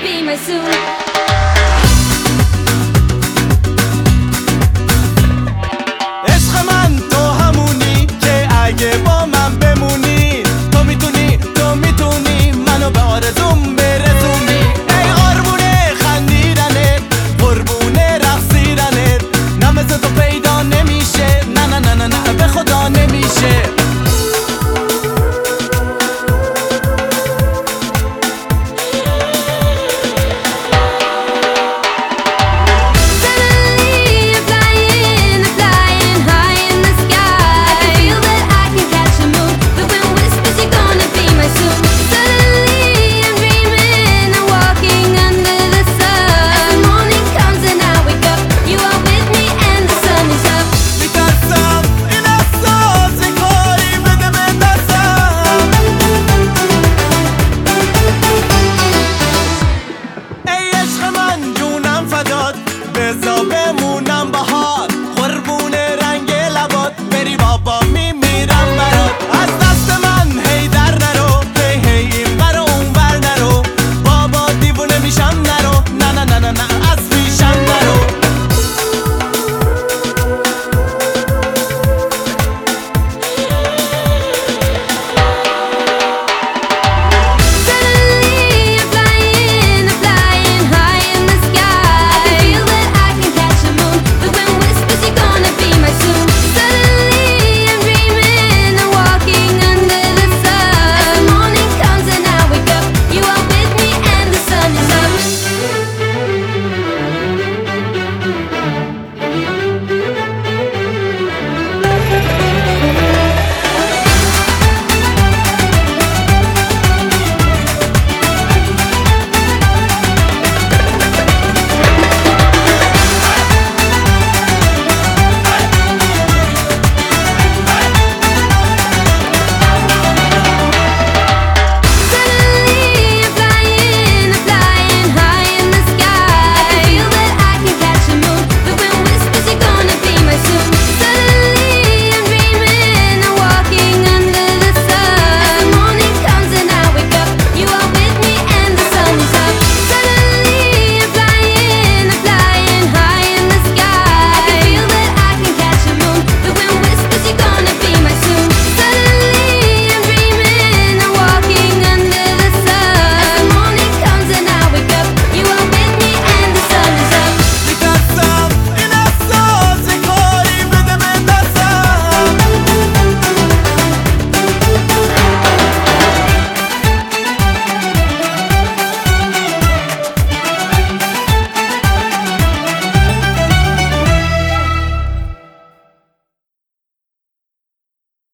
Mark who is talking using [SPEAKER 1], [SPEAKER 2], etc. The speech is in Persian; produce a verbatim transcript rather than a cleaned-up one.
[SPEAKER 1] be my soon.
[SPEAKER 2] عشق من تو همونی که اگه با من بمونی، تو میتونی تو میتونی منو به آرزوم برسونی. ای قربونه خندیدنت، قربونه رقصیدنت، نه مثل تو پیدا نمیشه، نه نه نه نه نه به خدا نمیشه. بذار بمونم